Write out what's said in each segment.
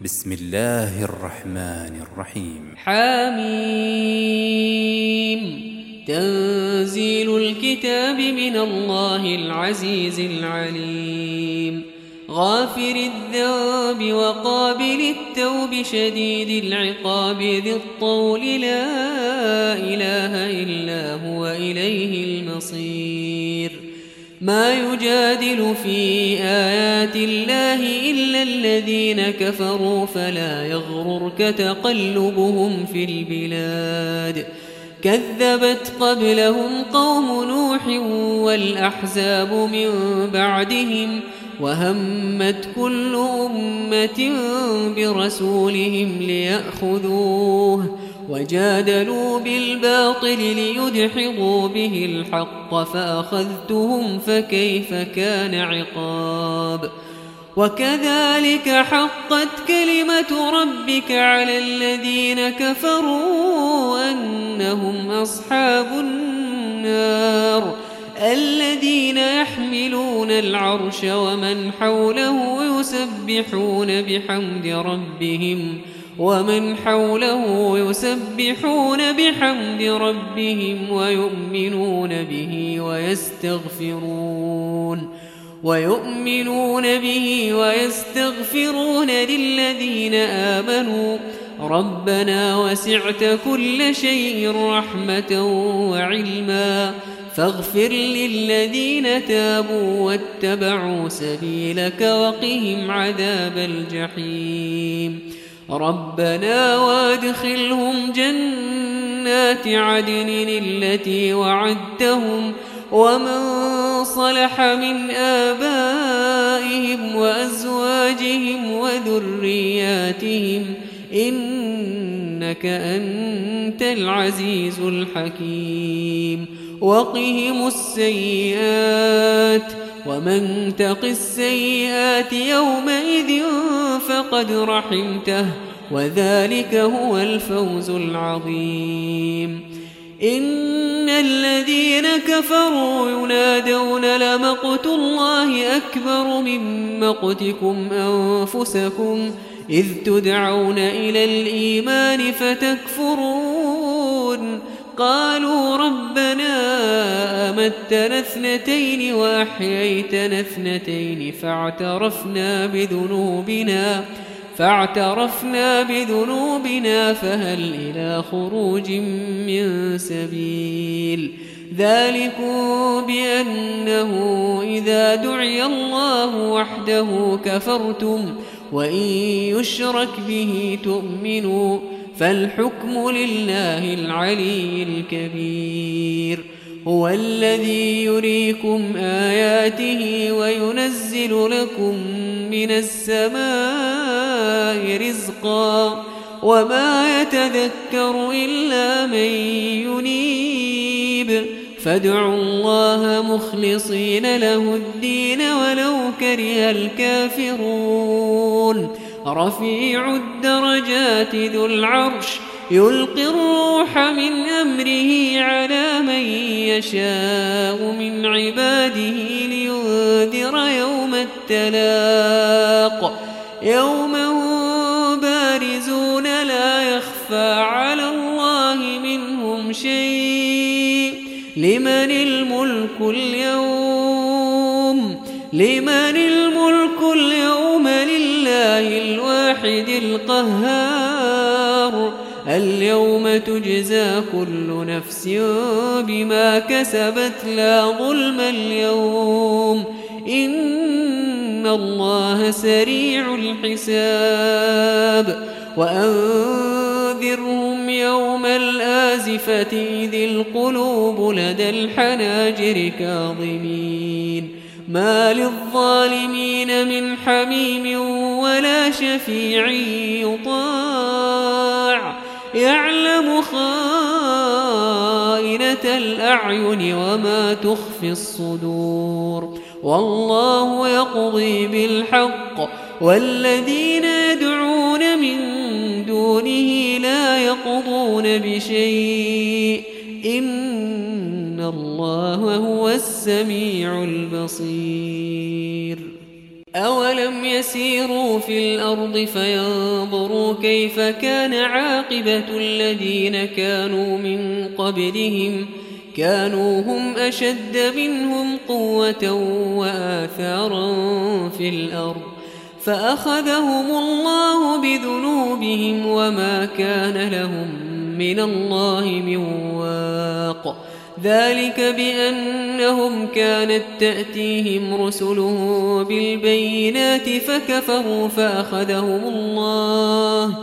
بسم الله الرحمن الرحيم. حميم. تنزيل الكتاب من الله العزيز العليم. غافر الذنب وقابل التوب شديد العقاب ذي الطول لا إله إلا هو إليه المصير. ما يجادل في آيات الله إلا الذين كفروا فلا يغررك تقلبهم في البلاد. كذبت قبلهم قوم نوح والأحزاب من بعدهم وهمت كل أمة برسولهم ليأخذوه وجادلوا بالباطل ليدحضوا به الحق فأخذتهم فكيف كان عقاب. وكذلك حقت كلمة ربك على الذين كفروا أنهم أصحاب النار الذين يحملون العرش ومن حوله يسبحون بحمد ربهم ويؤمنون به ويستغفرون للذين آمنوا ربنا وسعت كل شيء رحمة وعلما فاغفر للذين تابوا واتبعوا سبيلك وقهم عذاب الجحيم. ربنا وادخلهم جنات عدن التي وعدتهم ومن صلح من آبائهم وأزواجهم وذرياتهم إنك أنت العزيز الحكيم. وقهم السيئات ومن تق السيئات يومئذ فقد رحمته وذلك هو الفوز العظيم. إن الذين كفروا ينادون لمقت الله أكبر من مقتكم أنفسكم إذ تدعون إلى الإيمان فتكفرون. قالوا ربنا أمتنا اثنتين وأحييتنا اثنتين فاعترفنا بذنوبنا فهل إلى خروج من سبيل. ذلكم بأنه إذا دعي الله وحده كفرتم وإن يشرك به تؤمنوا فالحكم لله العلي الكبير. هو الذي يريكم آياته وينزل لكم من السماء رزقا وما يتذكر إلا من ينيب. فادعوا الله مخلصين له الدين ولو كره الكافرون. رفيع الدرجات ذو العرش يلقي الروح من أمره على من يشاء من عباده لينذر يوم التلاق يوم هم بارزون لا يخفى على الله منهم شيء. لمن الملك اليوم لله الواحد القهار. اليوم تجزى كل نفس بما كسبت لا ظلم اليوم إن الله سريع الحساب. وأنذرهم يوم الآزفة إذ القلوب لدى الحناجر كاظمين ما للظالمين من حميم ولا شفيع يطاع. يعلم خائنة الأعين وما تخفي الصدور. والله يقضي بالحق والذين يدعون من دونه لا يقضون بشيء إن الله هو السميع البصير. أولم يسيروا في الأرض فينظروا كيف كان عاقبة الذين كانوا من قبلهم كانوا هم أشد منهم قوة وآثارا في الأرض فأخذهم الله بذنوبهم وما كان لهم من الله من واق ذلك بأنهم كانت تأتيهم رسلهم بالبينات فكفروا فأخذهم الله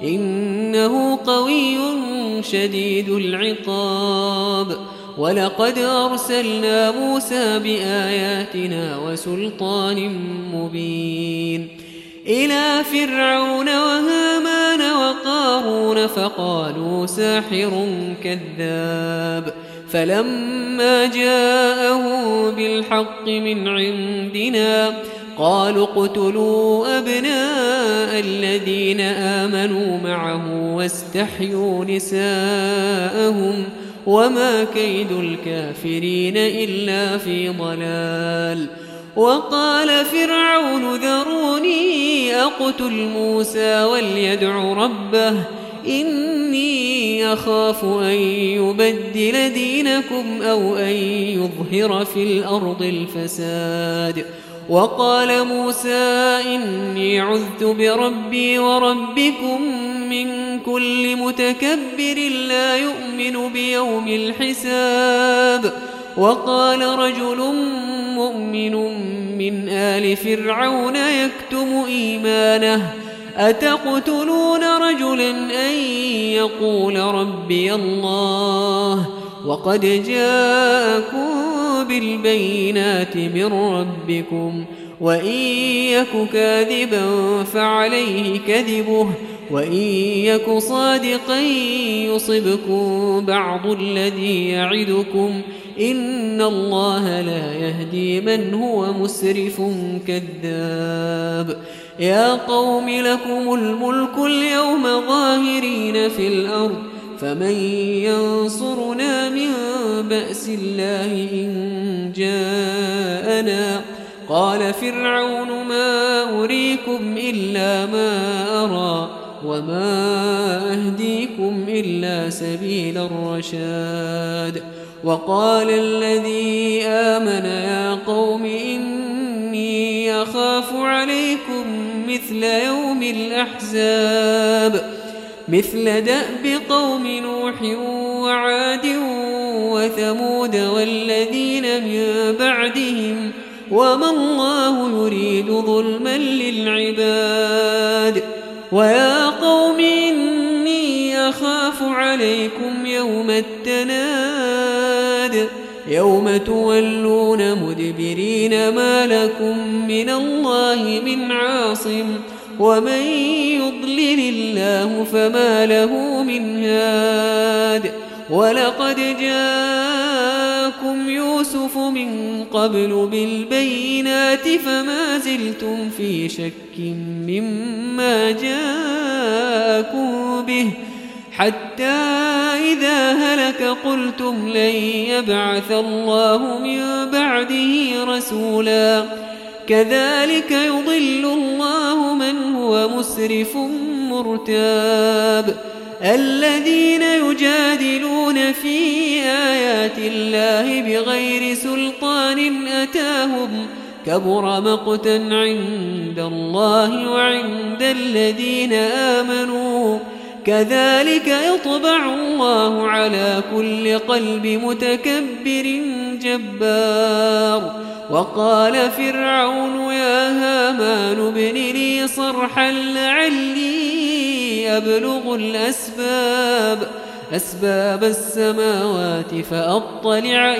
إنه قوي شديد العقاب ولقد أرسلنا موسى بآياتنا وسلطان مبين إلى فرعون وهامان وقارون فقالوا ساحر كذاب فلما جاءهم بالحق من عندنا قالوا اقتلوا أبناء الذين آمنوا معه واستحيوا نساءهم وما كيد الكافرين إلا في ضلال وقال فرعون ذروني أقتل موسى وليدع ربه إني أخاف أن يبدل دينكم أو أن يظهر في الأرض الفساد وقال موسى إني عذت بربي وربكم من كل متكبر لا يؤمن بيوم الحساب وقال رجل مؤمن من آل فرعون يكتم إيمانه أتقتلون رجلا أن يقول ربي الله وقد جاءكم بالبينات من ربكم وإن يك كاذبا فعليه كذبه وإن يك صادقا يصبكم بعض الذي يعدكم إن الله لا يهدي من هو مسرف كذاب يا قوم لكم الملك اليوم ظاهرين في الأرض فمن ينصرنا من بأس الله إن جاءنا قال فرعون ما أريكم إلا ما أرى وما أهديكم إلا سبيل الرشاد وقال الذي آمن يا قوم إني أخاف عليكم مثل يوم الأحزاب مثل دأب قوم نوح وعاد وثمود والذين من بعدهم وما الله يريد ظلما للعباد ويا قوم إني أخاف عليكم يوم التناد يوم تولون مدبرين ما لكم من الله من عاصم ومن يضلل الله فما له من هاد ولقد جاءكم يوسف من قبل بالبينات فما زلتم في شك مما جاءكم به حتى إذا هلك قلتم لن يبعث الله من بعده رسولا كذلك يضل الله من هو مسرف مرتاب الذين يجادلون في آيات الله بغير سلطان أتاهم كبر مقتا عند الله وعند الذين آمنوا كذلك يطبع الله على كل قلب متكبر جبار وقال فرعون يا هامان ابن لي صرحا لعلي أبلغ أسباب السماوات فأطلع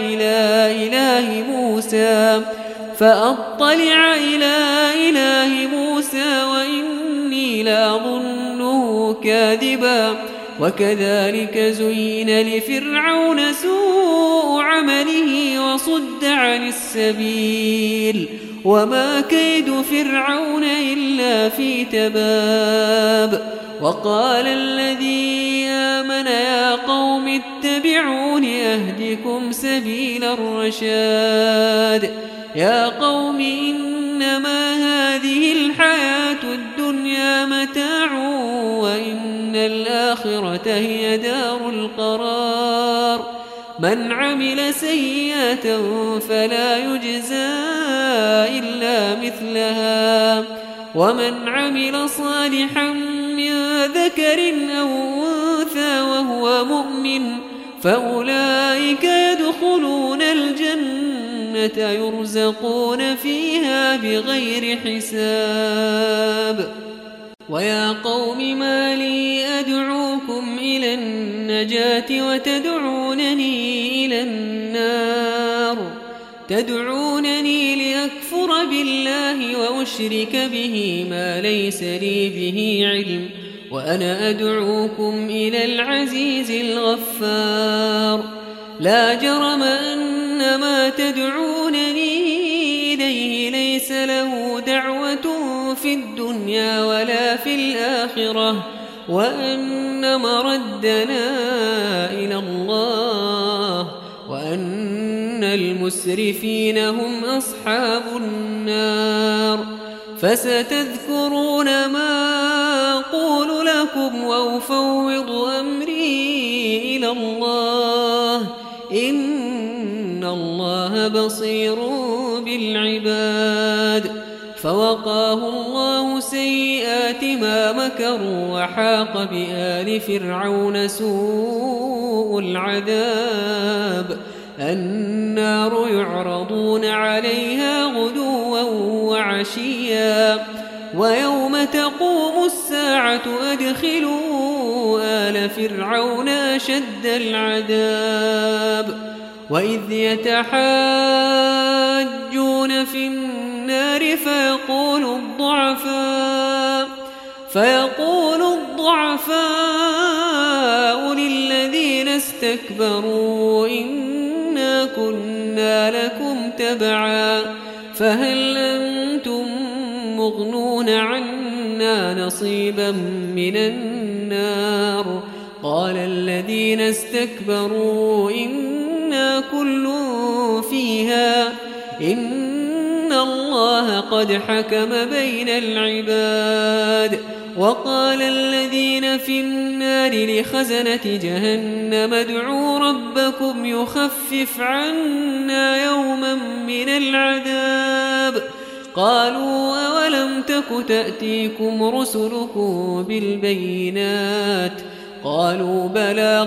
إلى إله موسى وإني لأظنه كاذبا وكذلك زين لفرعون سوء عمله وصد عن السبيل وما كيد فرعون إلا في تباب وقال الذي آمن يا قوم اتبعون أهدكم سبيل الرشاد يا قوم إنما هذه الحياة الدنيا متاع وإن الآخرة هي دار القرار من عمل سيئة فلا يجزى إلا مثلها ومن عمل صالحا من ذكر أو أنثى وهو مؤمن فأولئك يدخلون الجنة يرزقون فيها بغير حساب ويا قوم ما لي أدعوكم إلى النجاة وتدعونني إلى النار تدعونني لأكفر بالله وأشرك به ما ليس لي به علم وأنا أدعوكم إلى العزيز الغفار لا جرم أن ما تدعونني إليه ليس له دعوة في الدنيا ولا في الآخرة وأن مردنا إلى الله وأن المسرفين هم أصحاب النار فستذكرون ما أقول لكم وأفوض أمري إلى الله إن الله بصير بالعباد فوقاه الله سيئات ما مكروا وحاق بآل فرعون سوء العذاب النار يعرضون عليها غدوا وعشيا ويوم تقوم الساعة أدخلوا آل فرعون أشد العذاب وإذ يتحاجون في النار فيقول الضعفاء للذين استكبروا إنا كنا لكم تبعا فهل أنتم مغنون عنا نصيبا من النار قال الذين استكبروا إنا كل فيها إن الله قد حكم بين العباد وقال الذين في النار لخزنة جهنم ادعوا ربكم يخفف عنا يوما من العذاب قالوا أولم تك تأتيكم رسلكم بالبينات قالوا بلى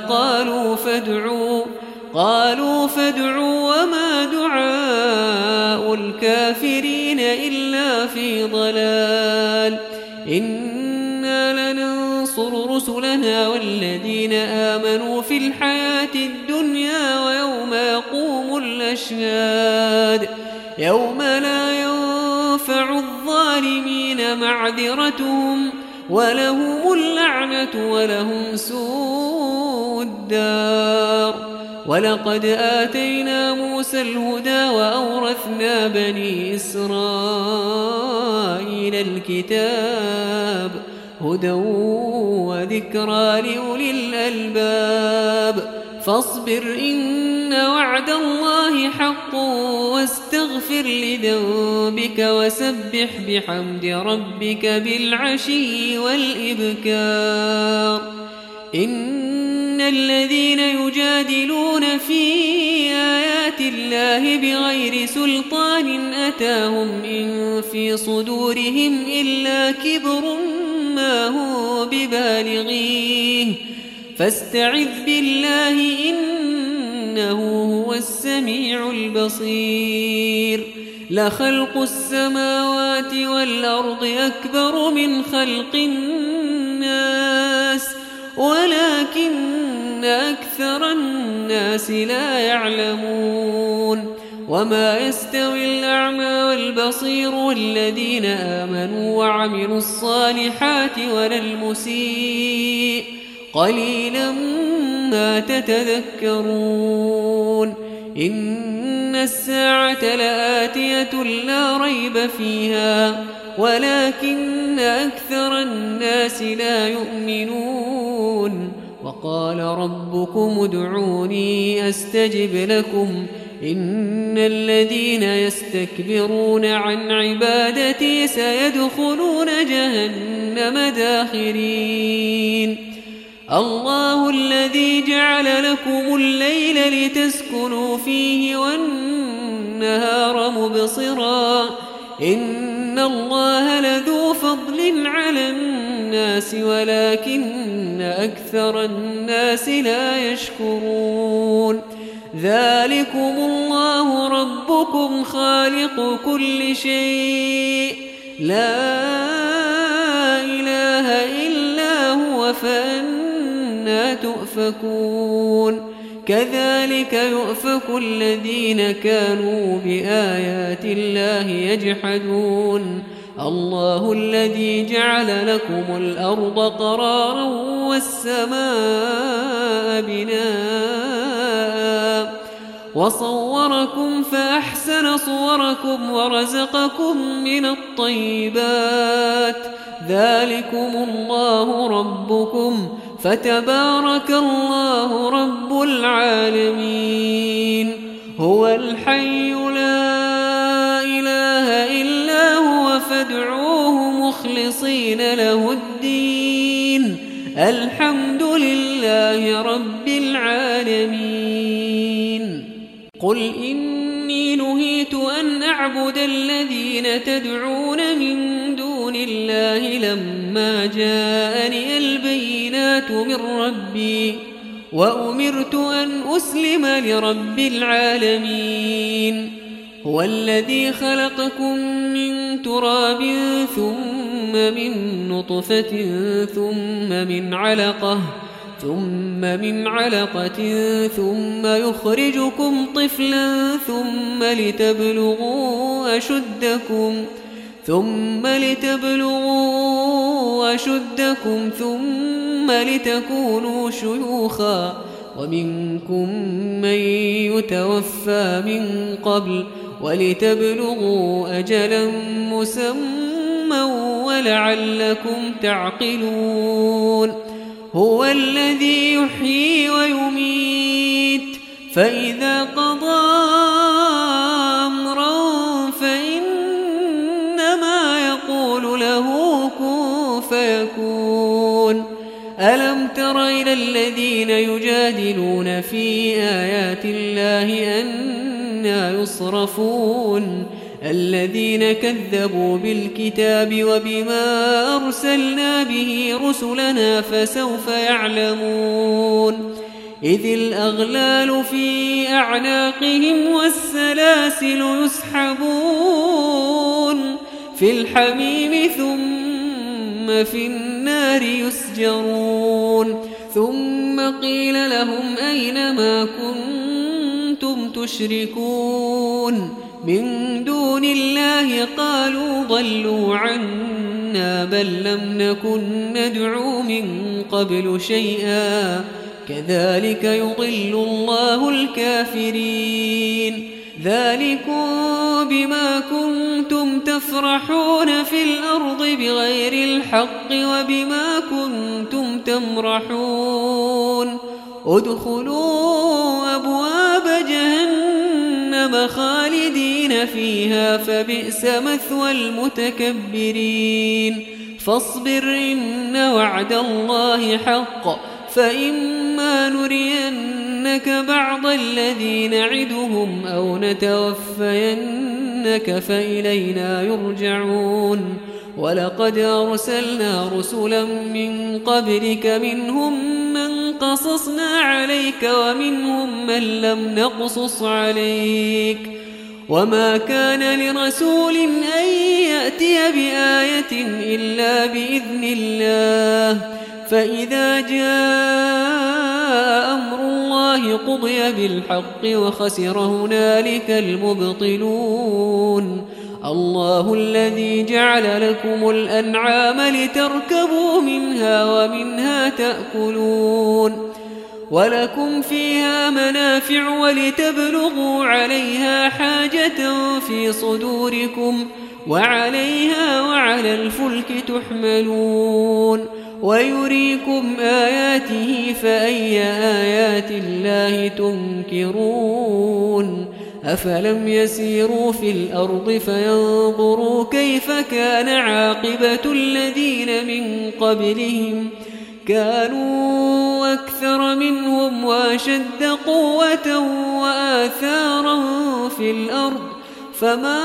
قالوا فادعوا وما دعاء الكافرين إلا في ضلال إنا لننصر رسلنا والذين آمنوا في الحياة الدنيا ويوم يقوم الأشهاد يوم لا ينفع الظالمين معذرتهم ولهم اللعنة ولهم سوء الدار ولقد آتينا موسى الهدى وأورثنا بني إسرائيل الكتاب هدى وذكرى لأولي الألباب فاصبر إن وعد الله حق واستغفر لذنبك وسبح بحمد ربك بالعشي والإبكار إن الذين يجادلون في آيات الله بغير سلطان أتاهم إن في صدورهم إلا كبر ما هو ببالغيه فاستعذ بالله إنه هو السميع البصير لخلق السماوات والأرض أكبر من خلق الناس ولكن أكثر الناس لا يعلمون وما يستوي الأعمى والبصير والذين آمنوا وعملوا الصالحات ولا المسيء قليلا ما تتذكرون إن الساعة لآتية لا ريب فيها ولكن أكثر الناس لا يؤمنون وقال ربكم ادعوني أستجب لكم إن الذين يستكبرون عن عبادتي سيدخلون جهنم داخرين الله الذي جعل لكم الليل لتسكنوا فيه والنهار مبصرا إن الله لذو فضل على الناس ولكن أكثر الناس لا يشكرون ذلكم الله ربكم خالق كل شيء لا إله إلا هو فأنا تؤفكون كذلك يؤفك الذين كانوا بآيات الله يجحدون الله الذي جعل لكم الأرض قرارا والسماء بناء وصوركم فأحسن صوركم ورزقكم من الطيبات ذلكم الله ربكم فتبارك الله رب العالمين هو الحي لا إله إلا هو فادعوه مخلصين له الدين الحمد لله رب العالمين قل إني نهيت أن أعبد الذين تدعون من دون الله لما جاءني البينات من ربي وأمرت أن أسلم لرب العالمين هو الذي خلقكم من تراب ثم من نطفة ثم من علقة ثم يخرجكم طفلا ثم لتبلغوا أشدكم ثم لتكونوا شيوخا ومنكم من يتوفى من قبل ولتبلغوا أجلا مسمى ولعلكم تعقلون هو الذي يحيي ويميت فإذا قضى أمرا فإنما يقول له كن فيكون ألم تر إلى الذين يجادلون في آيات الله أنى يصرفون الذين كذبوا بالكتاب وبما أرسلنا به رسلنا فسوف يعلمون إذ الأغلال في أعناقهم والسلاسل يسحبون في الحميم ثم في النار يسجرون ثم قيل لهم أين ما كنتم تشركون من دون الله قالوا ضلوا عنا بل لم نكن ندعو من قبل شيئا كذلك يضل الله الكافرين ذلكم بما كنتم تفرحون في الأرض بغير الحق وبما كنتم تمرحون ادخلوا أبواب جهنم خالدين فيها فبئس مثوى المتكبرين فاصبر إن وعد الله حق فإما نرينك بعض الذي نعدهم أو نتوفينك فإلينا يرجعون ولقد أرسلنا رسلا من قبلك منهم من قصصنا عليك ومنهم من لم نقصص عليك وما كان لرسول أن يأتي بآية إلا بإذن الله فإذا جاء أمر الله قضي بالحق وخسر هنالك المبطلون الله الذي جعل لكم الأنعام لتركبوا منها ومنها تأكلون ولكم فيها منافع ولتبلغوا عليها حاجة في صدوركم وعليها وعلى الفلك تحملون ويريكم آياته فأي آيات الله تنكرون أفلم يسيروا في الأرض فينظروا كيف كان عاقبة الذين من قبلهم كانوا أكثر منهم وأشد قوة وآثارا في الأرض فما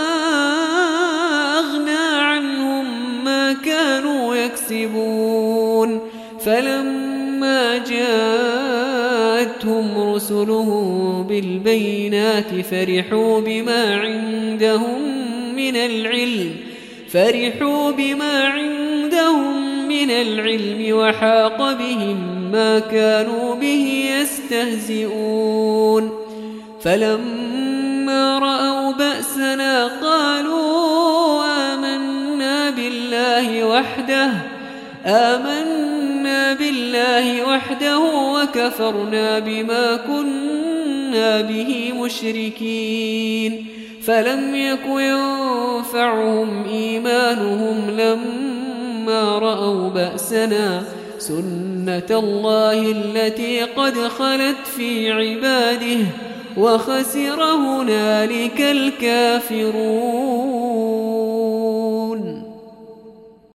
أغنى عنهم ما كانوا يكسبون فلما جاءتهم رسلهم بالبينات فرحوا بما عندهم من العلم وحاق بهم ما كانوا به يستهزئون فلما رأوا بأسنا قالوا آمنا بالله وحده وكفرنا بما كنا به مشركين فلم يك ينفعهم إيمانهم لما رأوا بأسنا سنة الله التي قد خلت في عباده وخسر هنالك الكافرون.